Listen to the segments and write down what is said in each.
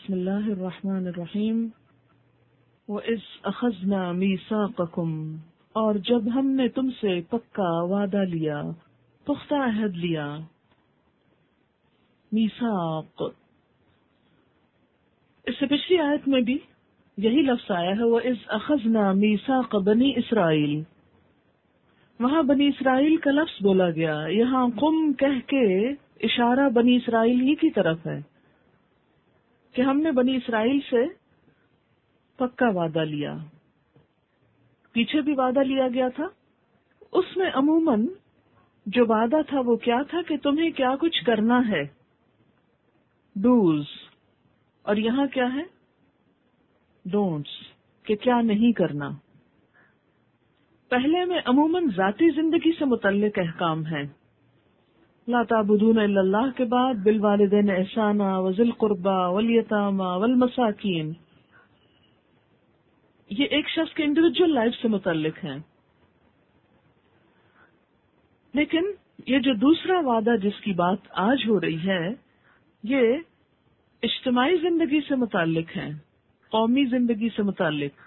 بسم اللہ الرحمن الرحیم وَإِذْ أَخَذْنَا مِيثَاقَكُمْ، اور جب ہم نے تم سے پکا وعدہ لیا، پختہ عہد لیا۔ میثاق، اس سے پچھلی آیت میں بھی یہی لفظ آیا ہے، وَإِذْ أَخَذْنَا مِيثَاقَ بَنِي إِسْرَائِيل، وہاں بنی اسرائیل کا لفظ بولا گیا، یہاں قم کہہ کے اشارہ بنی اسرائیل ہی کی طرف ہے کہ ہم نے بنی اسرائیل سے پکا وعدہ لیا۔ پیچھے بھی وعدہ لیا گیا تھا، اس میں عموماً جو وعدہ تھا وہ کیا تھا کہ تمہیں کیا کچھ کرنا ہے، ڈوز، اور یہاں کیا ہے، ڈونٹس، کہ کیا نہیں کرنا۔ پہلے میں عموماً ذاتی زندگی سے متعلق احکام ہیں، لا تعبدون الا اللہ کے بعد بالوالدین احسانا وذی القربى والیتامی والمساکین، یہ ایک شخص کے انڈیویجول لائف سے متعلق ہیں۔ لیکن یہ جو دوسرا وعدہ جس کی بات آج ہو رہی ہے، یہ اجتماعی زندگی سے متعلق ہے، قومی زندگی سے متعلق،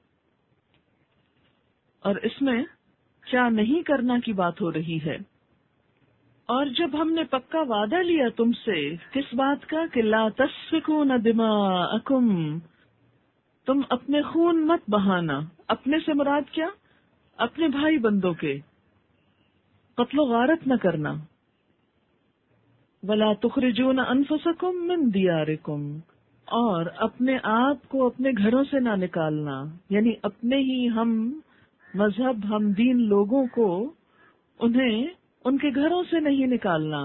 اور اس میں کیا نہیں کرنا کی بات ہو رہی ہے۔ اور جب ہم نے پکا وعدہ لیا تم سے کس بات کا کہ لا تسفکون دماءکم، تم اپنے خون مت بہانا، اپنے سے مراد کیا، اپنے بھائی بندوں کے قتل و غارت نہ کرنا، ولا تخرجون انفسکم من دیارکم، اور اپنے آپ کو اپنے گھروں سے نہ نکالنا، یعنی اپنے ہی ہم مذہب ہم دین لوگوں کو انہیں ان کے گھروں سے نہیں نکالنا،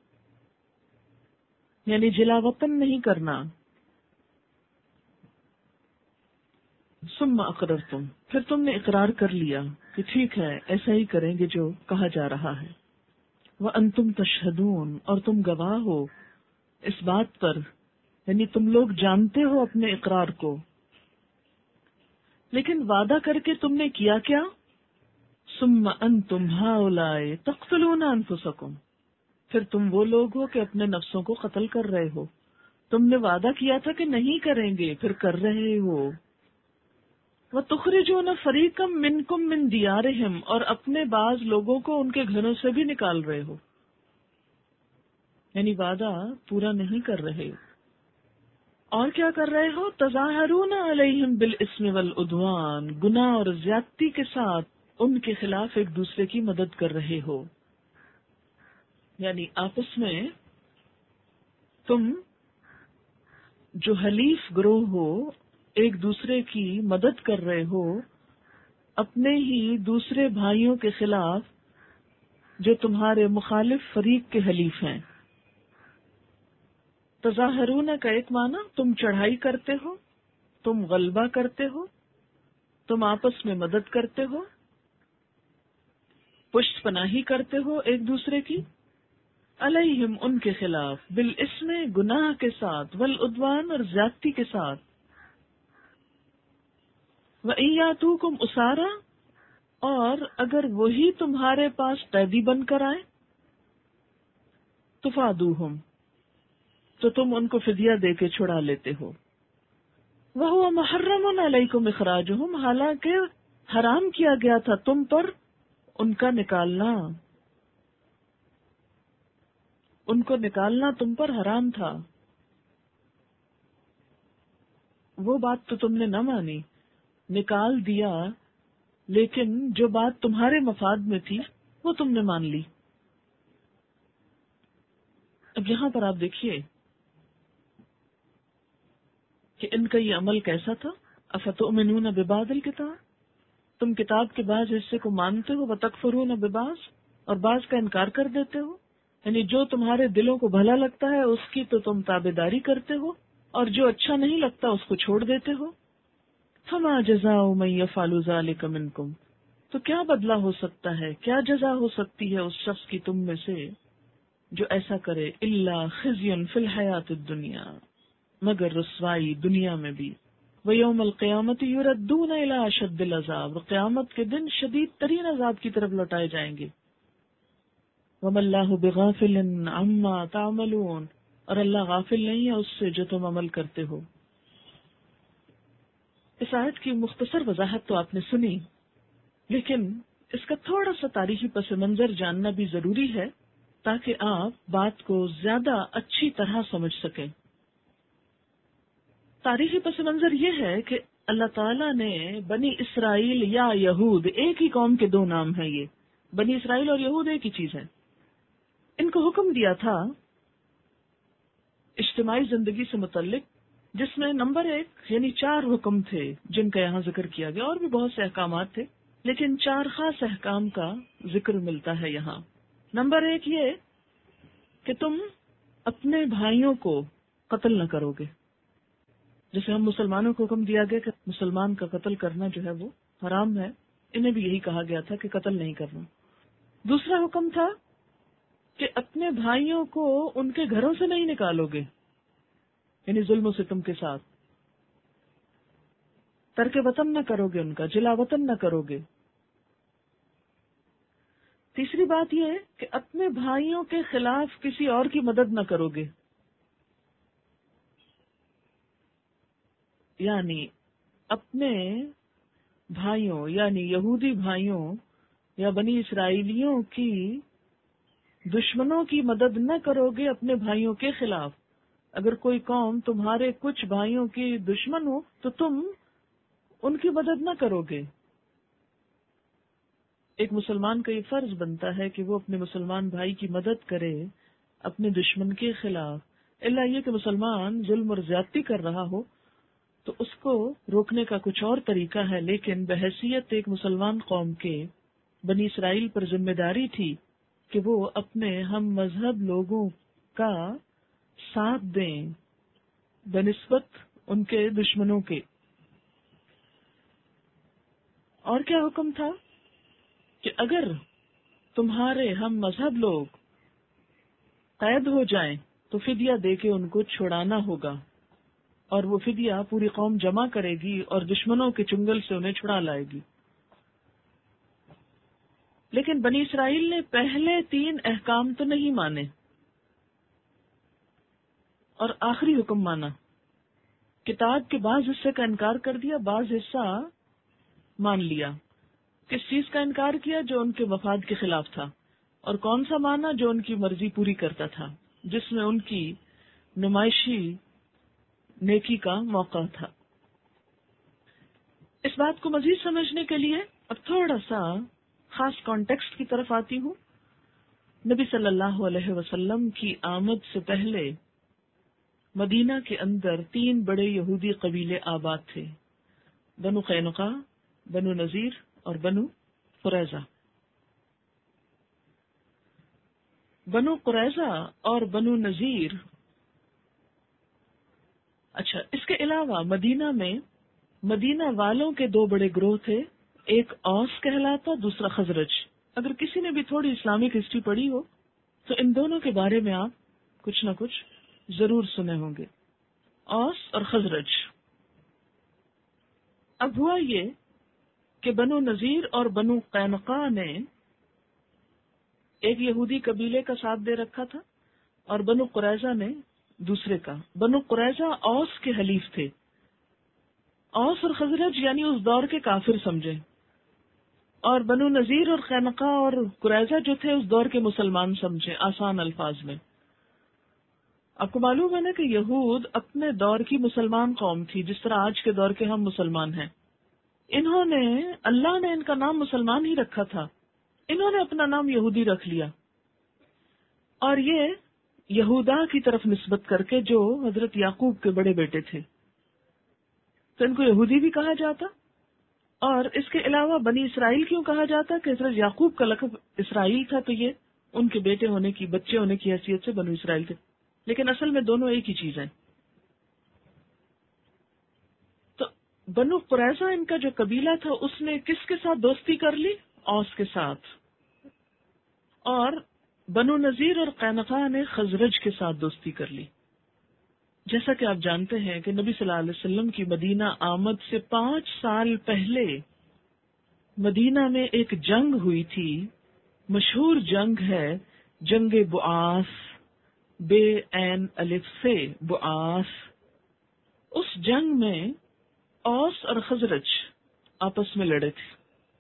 یعنی جلا وطن نہیں کرنا۔ ثم اقررتم، پھر تم نے اقرار کر لیا کہ ٹھیک ہے ایسا ہی کریں گے جو کہا جا رہا ہے۔ وانتم تشہدون، اور تم گواہ ہو اس بات پر، یعنی تم لوگ جانتے ہو اپنے اقرار کو، لیکن وعدہ کر کے تم نے کیا کیا؟ ثم انتم ہؤلاء تقتلون انفسکم، پھر تم وہ لوگ ہو کہ اپنے نفسوں کو قتل کر رہے ہو۔ تم نے وعدہ کیا تھا کہ نہیں کریں گے، پھر کر رہے ہو۔ وتخرجون فریقا منکم من دیارہم، اور اپنے بعض لوگوں کو ان کے گھروں سے بھی نکال رہے ہو، یعنی وعدہ پورا نہیں کر رہے۔ اور کیا کر رہے ہو؟ تظاہرون علیہم بالاسم والعدوان، گناہ اور زیادتی کے ساتھ ان کے خلاف ایک دوسرے کی مدد کر رہے ہو، یعنی آپس میں تم جو حلیف گروہ ہو ایک دوسرے کی مدد کر رہے ہو اپنے ہی دوسرے بھائیوں کے خلاف جو تمہارے مخالف فریق کے حلیف ہیں۔ تظاہرون کا ایک معنی تم چڑھائی کرتے ہو، تم غلبہ کرتے ہو، تم آپس میں مدد کرتے ہو، پشت پناہی کرتے ہو ایک دوسرے کی، علیہم ان کے خلاف، بالاسم گناہ کے ساتھ، والعدوان اور زیادتی کے ساتھ، وَإِن یاتوکم اسارا، اور اگر وہی تمہارے پاس قیدی بن کر آئے، تفادوہم، تو تم ان کو فدیہ دے کے چھڑا لیتے ہو۔ وَهُوَ مُحَرَّمٌ عَلَيْكُمْ إِخْرَاجُهُمْ، حالانکہ حرام کیا گیا تھا تم پر ان کا نکالنا، ان کو نکالنا تم پر حرام تھا۔ وہ بات تو تم نے نہ مانی، نکال دیا، لیکن جو بات تمہارے مفاد میں تھی وہ تم نے مان لی۔ اب یہاں پر آپ دیکھیے کہ ان کا یہ عمل کیسا تھا۔ افتؤمنون ببعض الکتاب، تم کتاب کے بعض حصے کو مانتے ہو، وتکفرون ببعض، اور بعض کا انکار کر دیتے ہو، یعنی جو تمہارے دلوں کو بھلا لگتا ہے اس کی تو تم تابعداری کرتے ہو، اور جو اچھا نہیں لگتا اس کو چھوڑ دیتے ہو۔ فما جزاء من یفعل ذلک منکم، تو کیا بدلہ ہو سکتا ہے، کیا جزا ہو سکتی ہے اس شخص کی تم میں سے جو ایسا کرے، الا خزی فی الحیات الدنیا، مگر رسوائی دنیا میں بھی، ویوم القیامت یردون الی اشد العذاب، قیامت کے دن شدید ترین عذاب کی طرف لوٹائے جائیں گے۔ وما اللہ بغافل عما تعملون، اور اللہ غافل نہیں ہے اس سے جو تم عمل کرتے ہو۔ اس آیت کی مختصر وضاحت تو آپ نے سنی، لیکن اس کا تھوڑا سا تاریخی پس منظر جاننا بھی ضروری ہے تاکہ آپ بات کو زیادہ اچھی طرح سمجھ سکیں۔ تاریخی پس منظر یہ ہے کہ اللہ تعالیٰ نے بنی اسرائیل یا یہود، ایک ہی قوم کے دو نام ہیں، یہ بنی اسرائیل اور یہود ایک ہی چیز ہے، ان کو حکم دیا تھا اجتماعی زندگی سے متعلق، جس میں نمبر 1 یعنی 4 حکم تھے جن کا یہاں ذکر کیا گیا، اور بھی بہت سے احکامات تھے لیکن 4 خاص احکام کا ذکر ملتا ہے یہاں۔ نمبر 1 یہ کہ تم اپنے بھائیوں کو قتل نہ کرو گے، جیسے ہم مسلمانوں کو حکم دیا گیا کہ مسلمان کا قتل کرنا جو ہے وہ حرام ہے، انہیں بھی یہی کہا گیا تھا کہ قتل نہیں کرنا۔ دوسرا حکم تھا کہ اپنے بھائیوں کو ان کے گھروں سے نہیں نکالو گے، یعنی ظلم و ستم کے ساتھ، ترک وطن نہ کرو گے، ان کا جلا وطن نہ کرو گے۔ تیسری بات یہ ہے کہ اپنے بھائیوں کے خلاف کسی اور کی مدد نہ کرو گے، یعنی اپنے بھائیوں یعنی یہودی بھائیوں یا بنی اسرائیلیوں کی دشمنوں کی مدد نہ کرو گے اپنے بھائیوں کے خلاف۔ اگر کوئی قوم تمہارے کچھ بھائیوں کی دشمن ہو تو تم ان کی مدد نہ کرو گے۔ ایک مسلمان کا یہ فرض بنتا ہے کہ وہ اپنے مسلمان بھائی کی مدد کرے اپنے دشمن کے خلاف، الا یہ کہ مسلمان ظلم اور زیادتی کر رہا ہو تو اس کو روکنے کا کچھ اور طریقہ ہے، لیکن بحیثیت ایک مسلمان قوم کے بنی اسرائیل پر ذمہ داری تھی کہ وہ اپنے ہم مذہب لوگوں کا ساتھ دیں بنسبت ان کے دشمنوں کے۔ اور کیا حکم تھا کہ اگر تمہارے ہم مذہب لوگ قید ہو جائیں تو فدیہ دے کے ان کو چھڑانا ہوگا، اور وہ فدیہ پوری قوم جمع کرے گی اور دشمنوں کے چنگل سے انہیں چھڑا لائے گی۔ لیکن بنی اسرائیل نے پہلے 3 احکام تو نہیں مانے اور آخری حکم مانا۔ کتاب کے بعض حصے کا انکار کر دیا، بعض حصہ مان لیا۔ کس چیز کا انکار کیا؟ جو ان کے مفاد کے خلاف تھا، اور کون سا مانا؟ جو ان کی مرضی پوری کرتا تھا، جس میں ان کی نمائشی نیکی کا موقع تھا۔ اس بات کو مزید سمجھنے کے لیے اب تھوڑا سا خاص کانٹیکسٹ کی طرف آتی ہوں۔ نبی صلی اللہ علیہ وسلم کی آمد سے پہلے مدینہ کے اندر 3 بڑے یہودی قبیلے آباد تھے، بنو قینقاع، بنو نذیر اور بنو قریظہ۔ بنو قریظہ اور بنو نذیر، اچھا اس کے علاوہ مدینہ میں مدینہ والوں کے 2 بڑے گروہ تھے، ایک اوس کہلاتا، دوسرا خزرج۔ اگر کسی نے بھی تھوڑی اسلامک ہسٹری پڑھی ہو تو ان دونوں کے بارے میں آپ کچھ نہ کچھ ضرور سنے ہوں گے، اوس اور خزرج۔ اب ہوا یہ کہ بنو نذیر اور بنو قینقاع نے ایک یہودی قبیلے کا ساتھ دے رکھا تھا اور بنو قریظہ نے دوسرے کا۔ بنو قریظہ اوس کے حلیف تھے۔ اوس اور خزرج یعنی اس دور کے کافر سمجھے، اور بنو نذیر اور قینقاع اور قریظہ جو تھے اس دور کے مسلمان سمجھے، آسان الفاظ میں۔ آپ کو معلوم ہے نا کہ یہود اپنے دور کی مسلمان قوم تھی، جس طرح آج کے دور کے ہم مسلمان ہیں۔ انہوں نے، اللہ نے ان کا نام مسلمان ہی رکھا تھا، انہوں نے اپنا نام یہودی رکھ لیا، اور یہ یہودا کی طرف نسبت کر کے، جو حضرت یعقوب کے بڑے بیٹے تھے، تو ان کو یہودی بھی کہا جاتا۔ اور اس کے علاوہ بنی اسرائیل کیوں کہا جاتا؟ کہ حضرت یعقوب کا لقب اسرائیل تھا، تو یہ ان کے بیٹے ہونے کی، بچے ہونے کی حیثیت سے بنو اسرائیل تھے، لیکن اصل میں دونوں ایک ہی چیز ہیں۔ تو بنو قریظہ ان کا جو قبیلہ تھا، اس نے کس کے ساتھ دوستی کر لی؟ اوس کے ساتھ۔ اور بنو نذیر اور قینقاع نے خزرج کے ساتھ دوستی کر لی۔ جیسا کہ آپ جانتے ہیں کہ نبی صلی اللہ علیہ وسلم کی مدینہ آمد سے 5 سال پہلے مدینہ میں ایک جنگ ہوئی تھی، مشہور جنگ ہے جنگ بعاث، بے عین الف سے بعاث. اس جنگ میں اوس اور خزرج آپس میں لڑے تھے.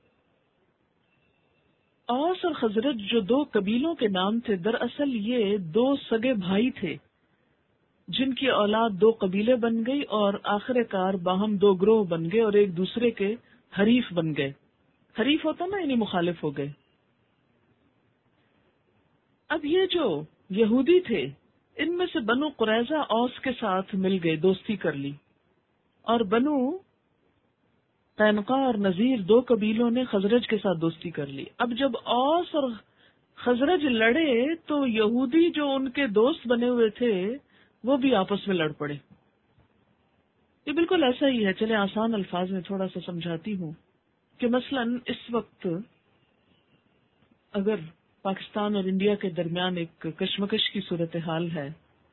اوس اور خزرج جو دو قبیلوں کے نام تھے، دراصل یہ دو سگے بھائی تھے جن کی اولاد دو قبیلے بن گئی اور آخر کار باہم دو گروہ بن گئے اور ایک دوسرے کے حریف بن گئے. حریف ہوتا نا، یعنی مخالف ہو گئے. اب یہ جو یہودی تھے ان میں سے بنو قریظہ اوس کے ساتھ مل گئے، دوستی کر لی، اور بنو قینقاع اور نذیر دو قبیلوں نے خزرج کے ساتھ دوستی کر لی. اب جب اوس اور خزرج لڑے تو یہودی جو ان کے دوست بنے ہوئے تھے وہ بھی آپس میں لڑ پڑے. یہ بالکل ایسا ہی ہے. چلے آسان الفاظ میں تھوڑا سا سمجھاتی ہوں کہ مثلا اس وقت اگر پاکستان اور انڈیا کے درمیان ایک کشمکش کی صورتحال ہے،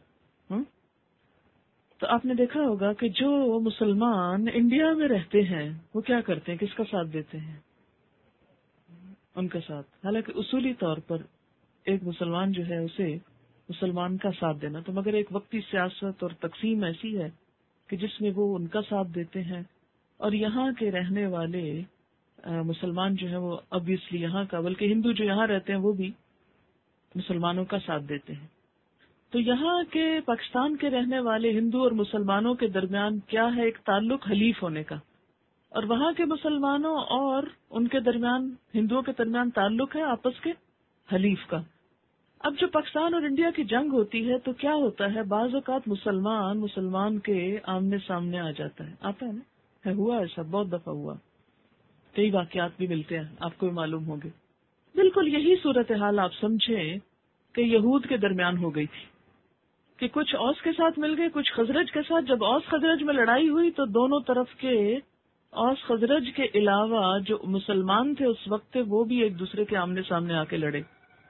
تو آپ نے دیکھا ہوگا کہ جو مسلمان انڈیا میں رہتے ہیں وہ کیا کرتے ہیں، کس کا ساتھ دیتے ہیں؟ ان کا ساتھ. حالانکہ اصولی طور پر ایک مسلمان جو ہے اسے مسلمان کا ساتھ دینا، تو مگر ایک وقتی سیاست اور تقسیم ایسی ہے کہ جس میں وہ ان کا ساتھ دیتے ہیں، اور یہاں کے رہنے والے مسلمان جو ہے وہ obviously یہاں کا، بلکہ ہندو جو یہاں رہتے ہیں وہ بھی مسلمانوں کا ساتھ دیتے ہیں. تو یہاں کے پاکستان کے رہنے والے ہندو اور مسلمانوں کے درمیان کیا ہے؟ ایک تعلق حلیف ہونے کا. اور وہاں کے مسلمانوں اور ان کے درمیان، ہندوؤں کے درمیان تعلق ہے آپس کے حلیف کا. اب جو پاکستان اور انڈیا کی جنگ ہوتی ہے تو کیا ہوتا ہے، بعض اوقات مسلمان کے آمنے سامنے آ جاتا ہے، آتا ہے نا، ہوا ایسا بہت دفعہ ہوا. کئی واقعات بھی ملتے ہیں، آپ کو بھی معلوم ہوں گے. بالکل یہی صورتحال آپ سمجھیں کہ یہود کے درمیان ہو گئی تھی کہ کچھ اوس کے ساتھ مل گئے، کچھ خزرج کے ساتھ. جب اوس خزرج میں لڑائی ہوئی تو دونوں طرف کے اوس خزرج کے علاوہ جو مسلمان تھے اس وقت وہ بھی ایک دوسرے کے آمنے سامنے آ کے لڑے.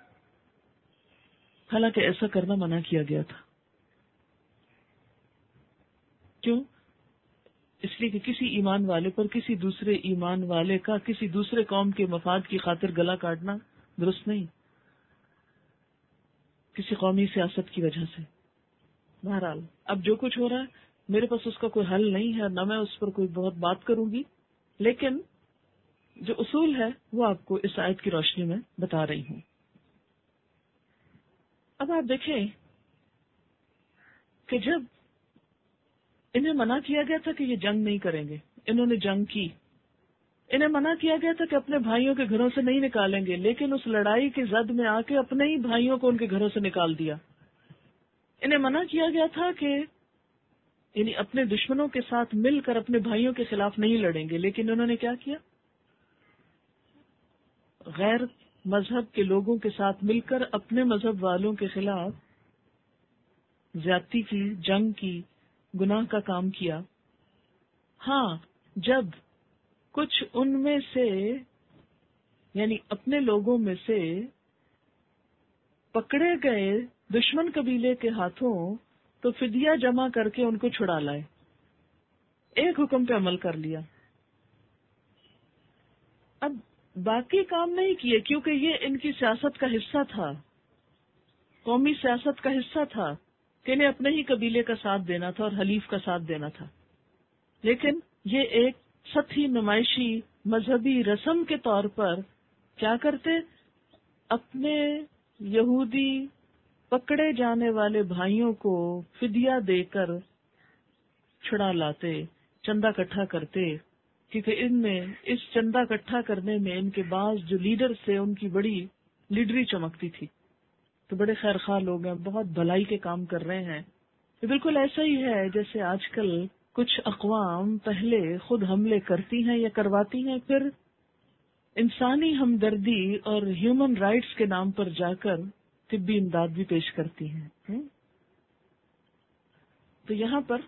حالانکہ ایسا کرنا منع کیا گیا تھا. کیوں؟ اس لیے کہ کسی ایمان والے پر کسی دوسرے ایمان والے کا کسی دوسرے قوم کے مفاد کی خاطر گلا کاٹنا درست نہیں، کسی قومی سیاست کی وجہ سے. بہرحال اب جو کچھ ہو رہا ہے میرے پاس اس کا کوئی حل نہیں ہے، نہ میں اس پر کوئی بہت بات کروں گی، لیکن جو اصول ہے وہ آپ کو اس آیت کی روشنی میں بتا رہی ہوں. اب آپ دیکھیں کہ جب انہیں منع کیا گیا تھا کہ یہ جنگ نہیں کریں گے، انہوں نے جنگ کی. انہیں منع کیا گیا تھا کہ اپنے بھائیوں کے گھروں سے نہیں نکالیں گے، لیکن اس لڑائی کی زد میں آ کے اپنے ہی بھائیوں کو ان کے گھروں سے نکال دیا. انہیں منع کیا گیا تھا کہ یعنی اپنے دشمنوں کے ساتھ مل کر اپنے بھائیوں کے خلاف نہیں لڑیں گے، لیکن انہوں نے کیا کیا؟ غیر مذہب کے لوگوں کے ساتھ مل کر اپنے مذہب والوں کے خلاف زیادتی کی، جنگ کی، گناہ کا کام کیا. ہاں، جب کچھ ان میں سے یعنی اپنے لوگوں میں سے پکڑے گئے دشمن قبیلے کے ہاتھوں تو فدیہ جمع کر کے ان کو چھڑا لائے، ایک حکم پہ عمل کر لیا. اب باقی کام نہیں کیے کیونکہ یہ ان کی سیاست کا حصہ تھا، قومی سیاست کا حصہ تھا کہ انہیں اپنے ہی قبیلے کا ساتھ دینا تھا اور حلیف کا ساتھ دینا تھا. لیکن یہ ایک سطحی نمائشی مذہبی رسم کے طور پر کیا کرتے؟ اپنے یہودی پکڑے جانے والے بھائیوں کو فدیہ دے کر چھڑا لاتے، چندہ اکٹھا کرتے، کیونکہ ان میں اس چندہ اکٹھا کرنے میں ان کے بعض جو لیڈر تھے ان کی بڑی لیڈری چمکتی تھی. تو بڑے خیر خواہ لوگ ہیں، بہت بھلائی کے کام کر رہے ہیں. یہ بالکل ایسا ہی ہے جیسے آج کل کچھ اقوام پہلے خود حملے کرتی ہیں یا کرواتی ہیں، پھر انسانی ہمدردی اور ہیومن رائٹس کے نام پر جا کر طبی امداد بھی پیش کرتی ہیں. تو یہاں پر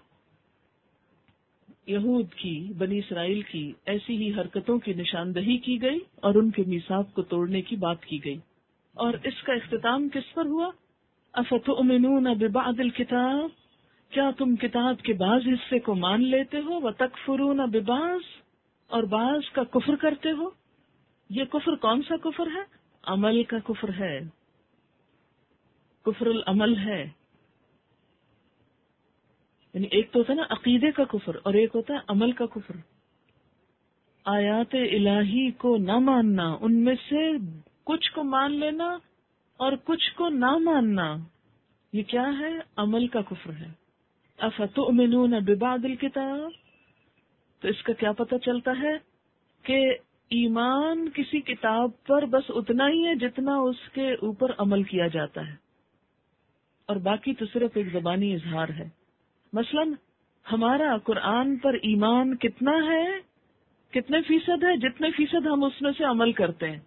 یہود کی، بنی اسرائیل کی ایسی ہی حرکتوں کی نشاندہی کی گئی اور ان کے میثاق کو توڑنے کی بات کی گئی. اور اس کا اختتام کس پر ہوا؟ افتؤمنون ببعض الکتاب، کیا تم کتاب کے بعض حصے کو مان لیتے ہو، وتکفرون ببعض، اور بعض کا کفر کرتے ہو. یہ کفر کون سا کفر ہے؟ عمل کا کفر ہے، کفر العمل ہے. یعنی ایک تو ہوتا ہے نا عقیدے کا کفر اور ایک ہوتا ہے عمل کا کفر. آیات الہی کو نہ ماننا، ان میں سے کچھ کو مان لینا اور کچھ کو نہ ماننا، یہ کیا ہے؟ عمل کا کفر ہے. افتؤمنون ببعض الکتاب، تو اس کا کیا پتہ چلتا ہے کہ ایمان کسی کتاب پر بس اتنا ہی ہے جتنا اس کے اوپر عمل کیا جاتا ہے، اور باقی تو صرف ایک زبانی اظہار ہے. مثلا ہمارا قرآن پر ایمان کتنا ہے، کتنے فیصد ہے؟ جتنے فیصد ہم اس میں سے عمل کرتے ہیں،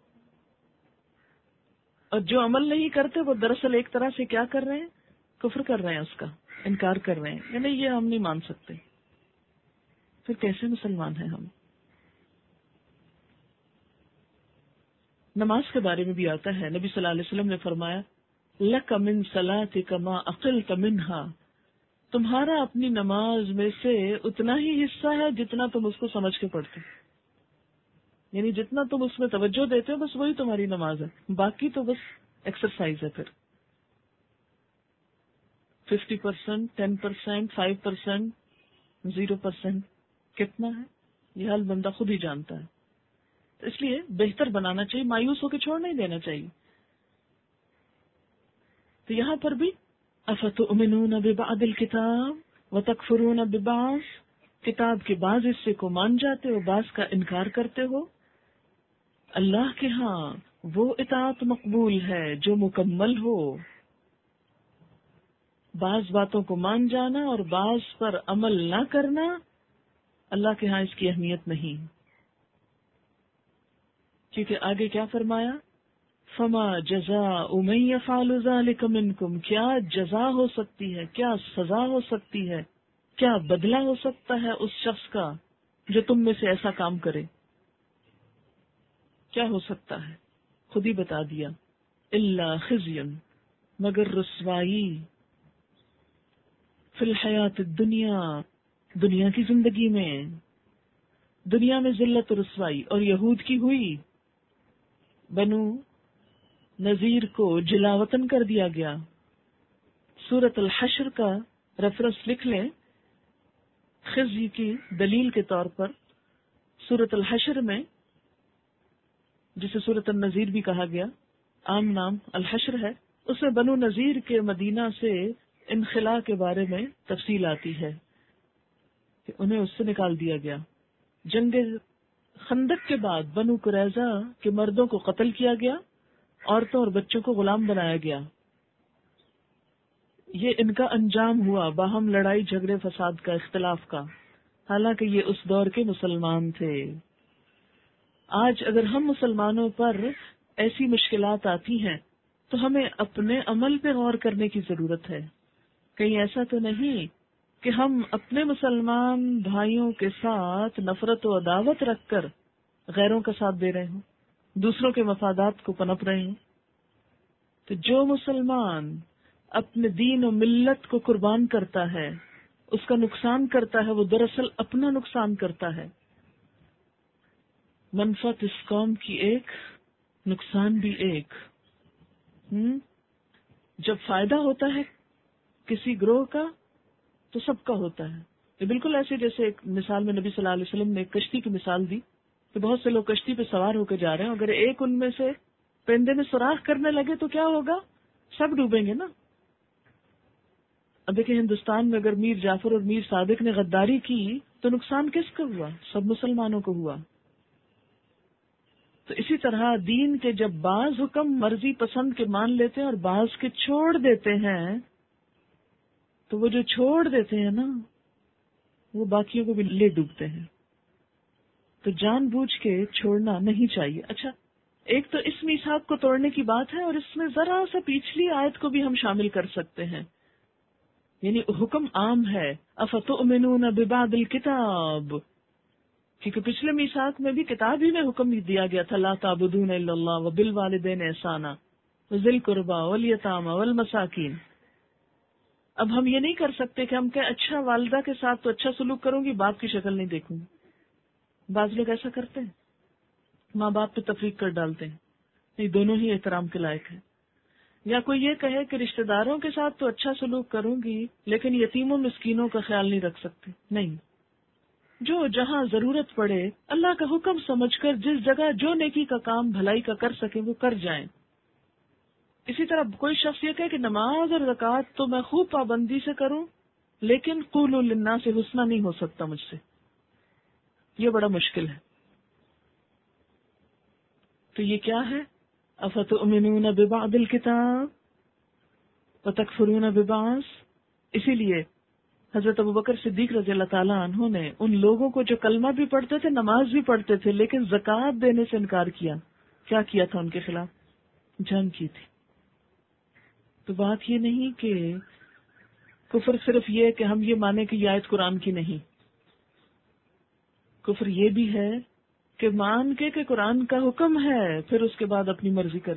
اور جو عمل نہیں کرتے وہ دراصل ایک طرح سے کیا کر رہے ہیں؟ کفر کر رہے ہیں، اس کا انکار کر رہے ہیں، یعنی یہ ہم نہیں مان سکتے. پھر کیسے مسلمان ہیں ہم؟ نماز کے بارے میں بھی آتا ہے، نبی صلی اللہ علیہ وسلم نے فرمایا لَكَ مِن صَلَاتِكَ مَا أَقِلْتَ مِنْهَا، تمہارا اپنی نماز میں سے اتنا ہی حصہ ہے جتنا تم اس کو سمجھ کے پڑھتے، یعنی جتنا تم اس میں توجہ دیتے ہو بس وہی تمہاری نماز ہے، باقی تو بس ایکسرسائز ہے. پھر 50%، 10%، 5%، 0% کتنا ہے یہ حال بندہ خود ہی جانتا ہے. اس لیے بہتر بنانا چاہیے، مایوس ہو کے چھوڑ نہیں دینا چاہیے. تو یہاں پر بھی افتؤمنون ببعض الکتاب وتکفرون ببعض، کتاب کے بعض حصے کو مان جاتے ہو، بعض کا انکار کرتے ہو. اللہ کے ہاں وہ اطاعت مقبول ہے جو مکمل ہو. بعض باتوں کو مان جانا اور بعض پر عمل نہ کرنا، اللہ کے ہاں اس کی اہمیت نہیں. کیونکہ آگے کیا فرمایا؟ فما جزاء من يفعل ذلك منكم، کیا جزا ہو سکتی ہے، کیا سزا ہو سکتی ہے، کیا بدلہ ہو سکتا ہے اس شخص کا جو تم میں سے ایسا کام کرے؟ کیا ہو سکتا ہے؟ خود ہی بتا دیا، الا خزي، مگر رسوائی، فی الحیات الدنیا، دنیا کی زندگی میں، دنیا میں ذلت و رسوائی. اور یہود کی ہوئی، بنو نذیر کو جلا وطن کر دیا گیا. سورۃ الحشر کا ریفرنس لکھ لیں خزی کی دلیل کے طور پر. سورۃ الحشر میں، جسے سورۃ النذیر بھی کہا گیا، عام نام الحشر ہے، اس میں بنو نذیر کے مدینہ سے انخلاء کے بارے میں تفصیل آتی ہے کہ انہیں اس سے نکال دیا گیا. جنگ خندق کے بعد بنو قریظہ کے مردوں کو قتل کیا گیا، عورتوں اور بچوں کو غلام بنایا گیا. یہ ان کا انجام ہوا، باہم لڑائی جھگڑے فساد کا، اختلاف کا، حالانکہ یہ اس دور کے مسلمان تھے. آج اگر ہم مسلمانوں پر ایسی مشکلات آتی ہیں تو ہمیں اپنے عمل پہ غور کرنے کی ضرورت ہے. کہیں ایسا تو نہیں کہ ہم اپنے مسلمان بھائیوں کے ساتھ نفرت و عداوت رکھ کر غیروں کا ساتھ دے رہے ہوں، دوسروں کے مفادات کو پنپ رہے ہیں. تو جو مسلمان اپنے دین و ملت کو قربان کرتا ہے، اس کا نقصان کرتا ہے، وہ دراصل اپنا نقصان کرتا ہے. منفعت اس قوم کی ایک، نقصان بھی ایک. جب فائدہ ہوتا ہے کسی گروہ کا تو سب کا ہوتا ہے. یہ بالکل ایسے جیسے ایک مثال میں نبی صلی اللہ علیہ وسلم نے ایک کشتی کی مثال دی کہ بہت سے لوگ کشتی پہ سوار ہو کے جا رہے ہیں، اگر ایک ان میں سے پرندے میں سوراخ کرنے لگے تو کیا ہوگا؟ سب ڈوبیں گے نا. اب دیکھیں ہندوستان میں اگر میر جعفر اور میر صادق نے غداری کی تو نقصان کس کو ہوا؟ سب مسلمانوں کو ہوا. تو اسی طرح دین کے جب بعض حکم مرضی پسند کے مان لیتے ہیں اور بعض کے چھوڑ دیتے ہیں، تو وہ جو چھوڑ دیتے ہیں نا وہ باقیوں کو بھی لے ڈوبتے ہیں. تو جان بوجھ کے چھوڑنا نہیں چاہیے. اچھا، ایک تو اس میثاق کو توڑنے کی بات ہے، اور اس میں ذرا سا پچھلی آیت کو بھی ہم شامل کر سکتے ہیں. یعنی حکم عام ہے، افتؤمنون ببعض الکتاب، کیونکہ پچھلے میثاق میں بھی کتاب ہی میں حکم دیا گیا تھا، لا تعبدون الا اللہ وبالوالدین احسانا وذی القربى والیتامى والمساکین. اب ہم یہ نہیں کر سکتے کہ ہم کہ اچھا والدہ کے ساتھ تو اچھا سلوک کروں گی، باپ کی شکل نہیں دیکھوں گی. بعض لوگ ایسا کرتے ہیں، ماں باپ پہ تفریق کر ڈالتے ہیں. نہیں، دونوں ہی احترام کے لائق ہیں. یا کوئی یہ کہے کہ رشتہ داروں کے ساتھ تو اچھا سلوک کروں گی لیکن یتیموں مسکینوں کا خیال نہیں رکھ سکتی. نہیں، جو جہاں ضرورت پڑے اللہ کا حکم سمجھ کر جس جگہ جو نیکی کا کام بھلائی کا کر سکے وہ کر جائیں. اسی طرح کوئی شخص یہ کہے کہ نماز اور زکوٰۃ تو میں خوب پابندی سے کروں لیکن قولوا للناس حسنا نہیں ہو سکتا مجھ سے، یہ بڑا مشکل ہے. تو یہ کیا ہے؟ افتؤمنون ببعض الکتاب وتکفرون ببعض. اسی لیے حضرت ابوبکر صدیق رضی اللہ تعالیٰ عنہ نے ان لوگوں کو جو کلمہ بھی پڑھتے تھے نماز بھی پڑھتے تھے لیکن زکوٰۃ دینے سے انکار کیا، کیا کیا تھا ان کے خلاف؟ جنگ کی تھی. تو بات یہ نہیں کہ کفر صرف یہ کہ ہم یہ مانیں کہ یہ آیت قرآن کی نہیں، کفر یہ بھی ہے کہ مان کے کہ قرآن کا حکم ہے پھر اس کے بعد اپنی مرضی کریں.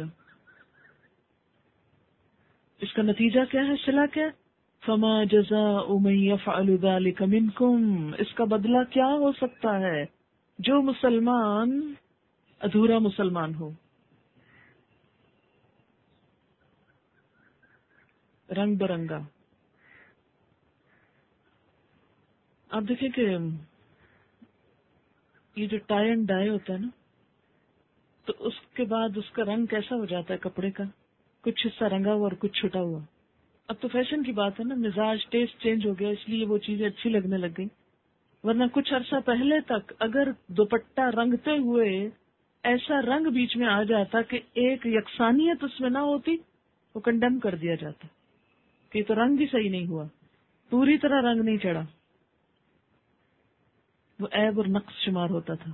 اس کا نتیجہ کیا ہے؟ صلہ کیا؟ فما جزاء من يفعل ذلك منكم. اس کا بدلہ کیا ہو سکتا ہے جو مسلمان ادھورا مسلمان ہو، رنگ برنگا. آپ دیکھیں کہ یہ جو ٹائی اینڈ ڈائی ہوتا ہے نا، تو اس کے بعد اس کا رنگ کیسا ہو جاتا ہے کپڑے کا؟ کچھ حصہ رنگا ہوا اور کچھ چھٹا ہوا. اب تو فیشن کی بات ہے نا، مزاج ٹیسٹ چینج ہو گیا اس لیے وہ چیزیں اچھی لگنے لگ گئی. ورنہ کچھ عرصہ پہلے تک اگر دوپٹہ رنگتے ہوئے ایسا رنگ بیچ میں آ جاتا کہ ایک یکسانیت اس میں نہ ہوتی، وہ کنڈیم کر دیا جاتا کہ یہ تو رنگ ہی صحیح نہیں ہوا، پوری طرح رنگ نہیں چڑھا، وہ عیب اور نقص شمار ہوتا تھا.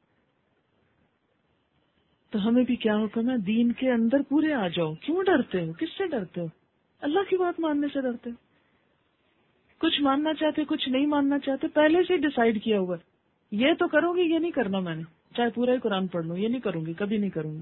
تو ہمیں بھی کیا حکم ہے؟ دین کے اندر پورے آ جاؤ. کیوں ڈرتے ہو؟ کس سے ڈرتے ہو؟ اللہ کی بات ماننے سے ڈرتے ہو. کچھ ماننا چاہتے کچھ نہیں ماننا چاہتے، پہلے سے ڈیسائیڈ کیا ہوا ہے یہ تو کروں گی، یہ نہیں کرنا میں نے، چاہے پورا ہی قرآن پڑھ لوں، یہ نہیں کروں گی، کبھی نہیں کروں گی.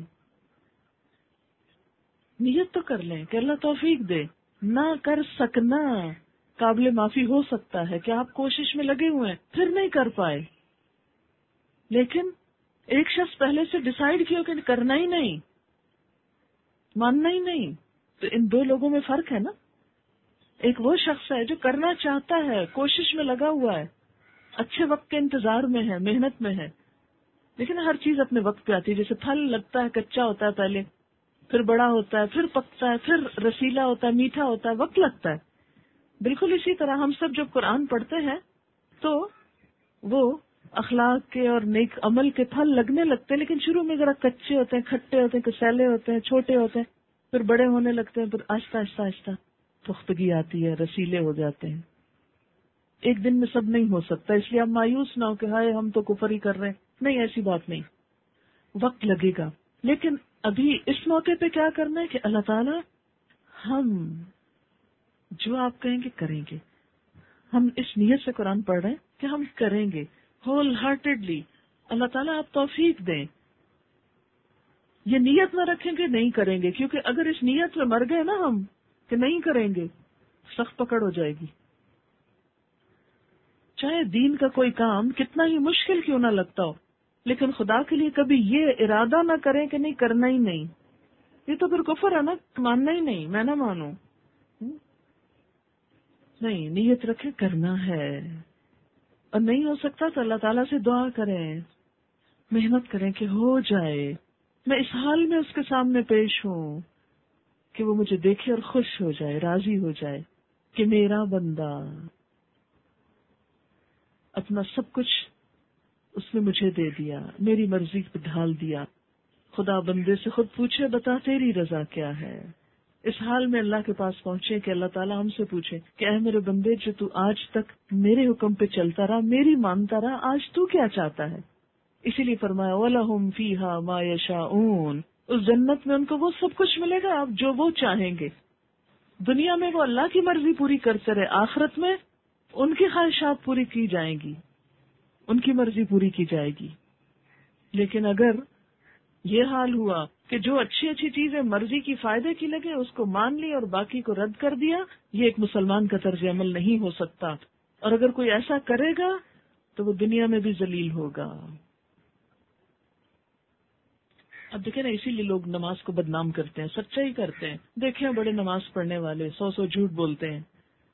نیت تو کر لیں کہ اللہ توفیق دے. نہ کر سکنا قابل معافی ہو سکتا ہے کہ آپ کوشش میں لگے ہوئے ہیں پھر نہیں کر پائے، لیکن ایک شخص پہلے سے ڈیسائیڈ کیا کہ کرنا ہی نہیں، ماننا ہی نہیں. تو ان دو لوگوں میں فرق ہے نا. ایک وہ شخص ہے جو کرنا چاہتا ہے، کوشش میں لگا ہوا ہے، اچھے وقت کے انتظار میں ہے، محنت میں ہے، لیکن ہر چیز اپنے وقت پہ آتی ہے. جیسے پھل لگتا ہے کچا ہوتا ہے پہلے، پھر بڑا ہوتا ہے، پھر پکتا ہے، پھر رسیلا ہوتا ہے، میٹھا ہوتا ہے، وقت لگتا ہے. بالکل اسی طرح ہم سب جب قرآن پڑھتے ہیں تو وہ اخلاق کے اور نیک عمل کے پھل لگنے لگتے ہیں، لیکن شروع میں ذرا کچے ہوتے ہیں، کھٹے ہوتے ہیں، کسیلے ہوتے ہیں، چھوٹے ہوتے ہیں، پھر بڑے ہونے لگتے ہیں، پھر آہستہ آہستہ آہستہ پختگی آتی ہے، رسیلے ہو جاتے ہیں. ایک دن میں سب نہیں ہو سکتا، اس لیے آپ مایوس نہ ہو کہ ہائے ہم تو کفر ہی کر رہے ہیں. نہیں، ایسی بات نہیں، وقت لگے گا. لیکن ابھی اس موقع پہ کیا کرنا ہے کہ اللہ تعالیٰ ہم جو آپ کہیں گے کریں گے. ہم اس نیت سے قرآن پڑھ رہے ہیں کہ ہم کریں گے ہول ہارٹیڈلی. اللہ تعالیٰ آپ توفیق دیں. یہ نیت نہ رکھیں گے نہیں کریں گے، کیونکہ اگر اس نیت میں مر گئے نا ہم کہ نہیں کریں گے، سخت پکڑ ہو جائے گی. چاہے دین کا کوئی کام کتنا ہی مشکل کیوں نہ لگتا ہو، لیکن خدا کے لیے کبھی یہ ارادہ نہ کریں کہ نہیں کرنا ہی نہیں. یہ تو پھر کفر ہے نا، ماننا ہی نہیں، میں نہ مانوں. نہیں، نیت رکھے کرنا ہے، اور نہیں ہو سکتا تو اللہ تعالیٰ سے دعا کریں، محنت کریں کہ ہو جائے. میں اس حال میں اس کے سامنے پیش ہوں کہ وہ مجھے دیکھے اور خوش ہو جائے، راضی ہو جائے کہ میرا بندہ اپنا سب کچھ اس نے مجھے دے دیا، میری مرضی پہ ڈھال دیا. خدا بندے سے خود پوچھے بتا تیری رضا کیا ہے. اس حال میں اللہ کے پاس پہنچے کہ اللہ تعالیٰ ہم سے پوچھے کہ اے میرے بندے جو تو آج تک میرے حکم پہ چلتا رہا، میری مانتا رہا، آج تو کیا چاہتا ہے. اسی لیے فرمایا وَلَهُمْ فِيهَا مَا يَشَاءُونَ. اس جنت میں ان کو وہ سب کچھ ملے گا آپ جو وہ چاہیں گے. دنیا میں وہ اللہ کی مرضی پوری کرتے رہے، آخرت میں ان کی خواہشات پوری کی جائیں گی، ان کی مرضی پوری کی جائے گی. لیکن اگر یہ حال ہوا کہ جو اچھی اچھی چیزیں مرضی کی فائدے کی لگے اس کو مان لی اور باقی کو رد کر دیا، یہ ایک مسلمان کا طرز عمل نہیں ہو سکتا. اور اگر کوئی ایسا کرے گا تو وہ دنیا میں بھی ذلیل ہوگا. اب دیکھیں نا، اسی لیے لوگ نماز کو بدنام کرتے ہیں، سچائی کرتے ہیں. دیکھیں بڑے نماز پڑھنے والے 100 جھوٹ بولتے ہیں،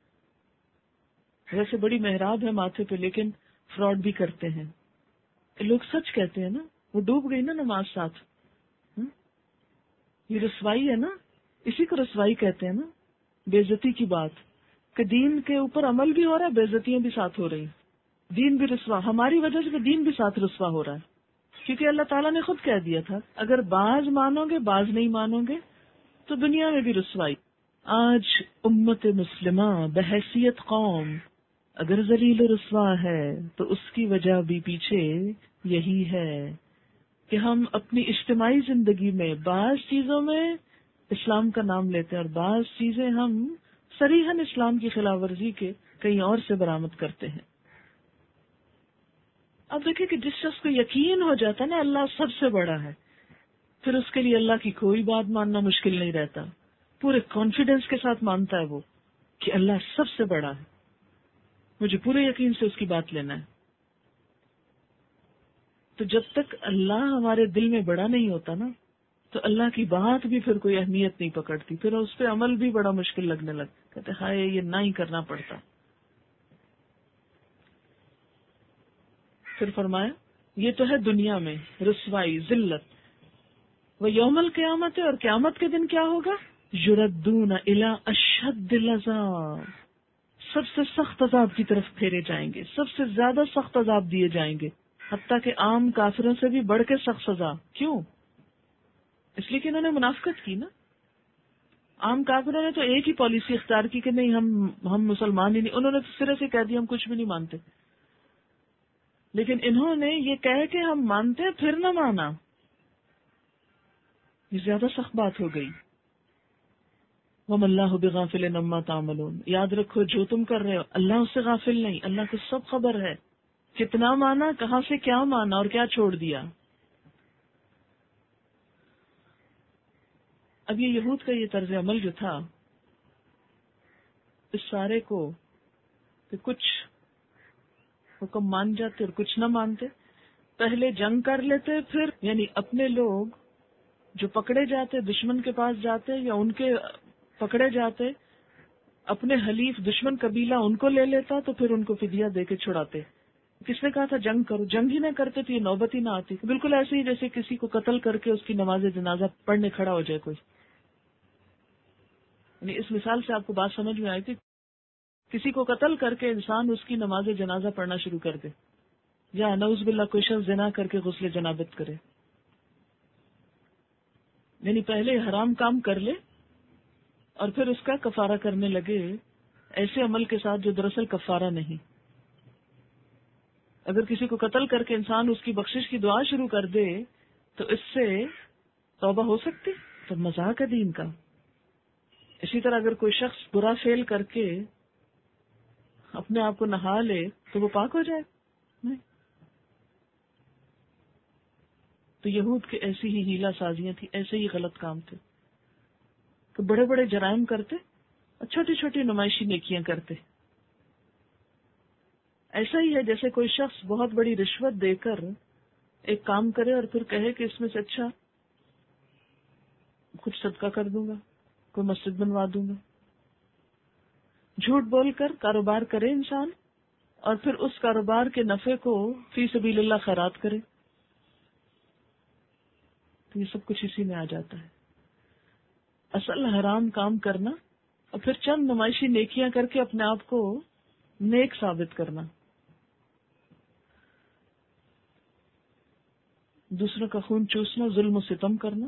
ویسے بڑی محراب ہے ماتھے پہ، لیکن فراڈ بھی کرتے ہیں. لوگ سچ کہتے ہیں نا، وہ ڈوب گئی نا نماز ساتھ. یہ رسوائی ہے نا، اسی کو رسوائی کہتے ہیں نا، بے عزتی کی بات، کہ دین کے اوپر عمل بھی ہو رہا ہے، بے عزتیاں بھی ساتھ ہو رہی، دین بھی رسوا، ہماری وجہ سے دین بھی ساتھ رسوا ہو رہا ہے. کیونکہ اللہ تعالیٰ نے خود کہہ دیا تھا اگر بعض مانو گے بعض نہیں مانو گے تو دنیا میں بھی رسوائی. آج امت مسلمہ بحیثیت قوم اگر ذلیل و رسوا ہے تو اس کی وجہ بھی پیچھے یہی ہے کہ ہم اپنی اجتماعی زندگی میں بعض چیزوں میں اسلام کا نام لیتے ہیں اور بعض چیزیں ہم صریحاً اسلام کی خلاف ورزی کے کہیں اور سے برآمد کرتے ہیں. اب دیکھیں کہ جس شخص کو یقین ہو جاتا ہے نا اللہ سب سے بڑا ہے، پھر اس کے لیے اللہ کی کوئی بات ماننا مشکل نہیں رہتا. پورے کانفیڈینس کے ساتھ مانتا ہے وہ کہ اللہ سب سے بڑا ہے، مجھے پورے یقین سے اس کی بات لینا ہے. تو جب تک اللہ ہمارے دل میں بڑا نہیں ہوتا نا تو اللہ کی بات بھی پھر کوئی اہمیت نہیں پکڑتی، پھر اس پہ عمل بھی بڑا مشکل لگنے لگتا، کہتے ہائے یہ نہ ہی کرنا پڑتا. پھر فرمایا یہ تو ہے دنیا میں رسوائی ذلت، وہ یوم القیامت ہے، اور قیامت کے دن کیا ہوگا؟ یردون الی اشد العذاب، سب سے سخت عذاب کی طرف پھیرے جائیں گے، سب سے زیادہ سخت عذاب دیے جائیں گے، حتیٰ کہ عام کافروں سے بھی بڑھ کے سخت سزا. کیوں؟ اس لیے کہ انہوں نے منافقت کی نا. عام کافروں نے تو ایک ہی پالیسی اختیار کی کہ نہیں ہم مسلمان ہی نہیں، انہوں نے تو سرے سے کہہ دیا ہم کچھ بھی نہیں مانتے. لیکن انہوں نے یہ کہہ کہ ہم مانتے ہیں پھر نہ مانا، یہ زیادہ سخت بات ہو گئی. وَمَا اللَّهُ بِغَافِلٍ عَمَّا تَعْمَلُونَ، یاد رکھو جو تم کر رہے ہو اللہ اس سے غافل نہیں، اللہ کو سب خبر ہے، کتنا مانا، کہاں سے کیا مانا اور کیا چھوڑ دیا. اب یہ یہود کا یہ طرز عمل جو تھا، اس سارے کو کہ کچھ حکم مان جاتے اور کچھ نہ مانتے، پہلے جنگ کر لیتے، پھر یعنی اپنے لوگ جو پکڑے جاتے دشمن کے پاس جاتے یا ان کے پکڑے جاتے، اپنے حلیف دشمن قبیلہ ان کو لے لیتا تو پھر ان کو فدیہ دے کے چھڑاتے. کس نے کہا تھا جنگ کرو؟ جنگ ہی نہ کرتے تو یہ نوبت ہی نہ آتی. بالکل ایسے ہی جیسے کسی کو قتل کر کے اس کی نماز جنازہ پڑھنے کھڑا ہو جائے کوئی. یعنی اس مثال سے آپ کو بات سمجھ میں آئی تھی، کسی کو قتل کر کے انسان اس کی نماز جنازہ پڑھنا شروع کر دے، یا نعوذ باللہ کوئی شخص زنا کر کے غسل جنابت کرے، یعنی پہلے حرام کام کر لے اور پھر اس کا کفارہ کرنے لگے ایسے عمل کے ساتھ جو دراصل کفارہ نہیں. اگر کسی کو قتل کر کے انسان اس کی بخشش کی دعا شروع کر دے تو اس سے توبہ ہو سکتی؟ تو مذاق ہے دین کا. اسی طرح اگر کوئی شخص برا فعل کر کے اپنے آپ کو نہا لے تو وہ پاک ہو جائے؟ نہیں. تو یہود کے ایسی ہی ہیلا سازیاں تھیں، ایسے ہی غلط کام تھے کہ بڑے بڑے جرائم کرتے اور چھوٹی چھوٹی نمائشی نیکیاں کرتے. ایسا ہی ہے جیسے کوئی شخص بہت بڑی رشوت دے کر ایک کام کرے اور پھر کہے کہ اس میں سے اچھا کچھ صدقہ کر دوں گا، کوئی مسجد بنوا دوں گا. جھوٹ بول کر کاروبار کرے انسان اور پھر اس کاروبار کے نفع کو فی سبیل اللہ خیرات کرے، تو یہ سب کچھ اسی میں آ جاتا ہے. اصل حرام کام کرنا اور پھر چند نمائشی نیکیاں کر کے اپنے آپ کو نیک ثابت کرنا، دوسروں کا خون چوسنا، ظلم و ستم کرنا.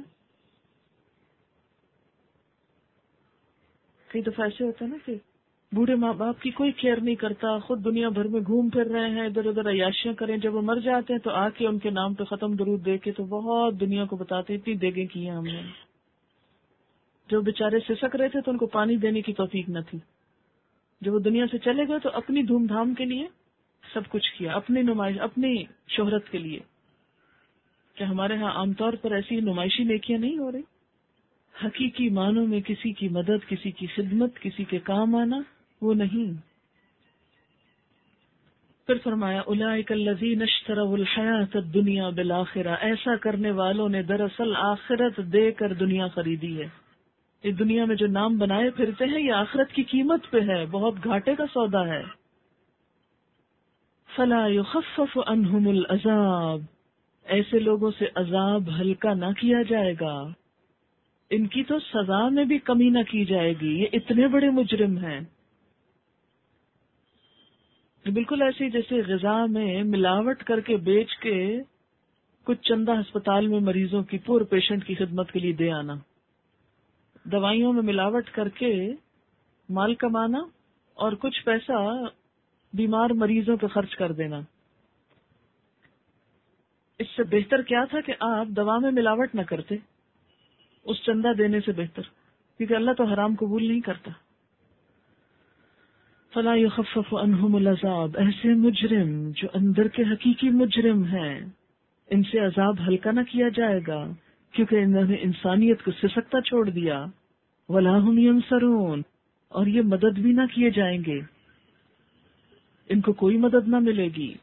کئی دفعہ ایسے ہوتا ہے نا کہ بوڑھے ماں باپ کی کوئی کیئر نہیں کرتا، خود دنیا بھر میں گھوم پھر رہے ہیں، ادھر ادھر عیاشیاں کریں، جب وہ مر جاتے ہیں تو آ کے ان کے نام پہ ختم درود دے کے تو بہت دنیا کو بتاتے اتنی دیگیں کی ہیں ہم نے. جو بیچارے سسک رہے تھے تو ان کو پانی دینے کی توفیق نہ تھی، جب وہ دنیا سے چلے گئے تو اپنی دھوم دھام کے لیے سب کچھ کیا، اپنی نمائش، اپنی شہرت کے لیے. کہ ہمارے ہاں عام طور پر ایسی نمائشی نیکیاں نہیں ہو رہی؟ حقیقی معنوں میں کسی کی مدد، کسی کی خدمت، کسی کے کام آنا، وہ نہیں. پھر فرمایا اولئک الذین اشتروا الحیاۃ الدنیا بالآخرہ، ایسا کرنے والوں نے دراصل آخرت دے کر دنیا خریدی ہے. اس دنیا میں جو نام بنائے پھرتے ہیں یہ آخرت کی قیمت پہ ہے، بہت گھاٹے کا سودا ہے. فلا یخفف عنہم العذاب، ایسے لوگوں سے عذاب ہلکا نہ کیا جائے گا، ان کی تو سزا میں بھی کمی نہ کی جائے گی، یہ اتنے بڑے مجرم ہیں. بالکل ایسی جیسے غذا میں ملاوٹ کر کے بیچ کے کچھ چندہ ہسپتال میں مریضوں کی پور پیشنٹ کی خدمت کے لیے دے آنا، دوائیوں میں ملاوٹ کر کے مال کمانا اور کچھ پیسہ بیمار مریضوں پہ خرچ کر دینا. اس سے بہتر کیا تھا کہ آپ دوا میں ملاوٹ نہ کرتے، اس چندہ دینے سے بہتر، کیونکہ اللہ تو حرام قبول نہیں کرتا. فلا یخفف عنہم العذاب، ایسے مجرم جو اندر کے حقیقی مجرم ہیں ان سے عذاب ہلکا نہ کیا جائے گا کیونکہ انہوں نے انسانیت کو سسکتا چھوڑ دیا. ولا ہم ینصرون، اور یہ مدد بھی نہ کیے جائیں گے، ان کو کوئی مدد نہ ملے گی.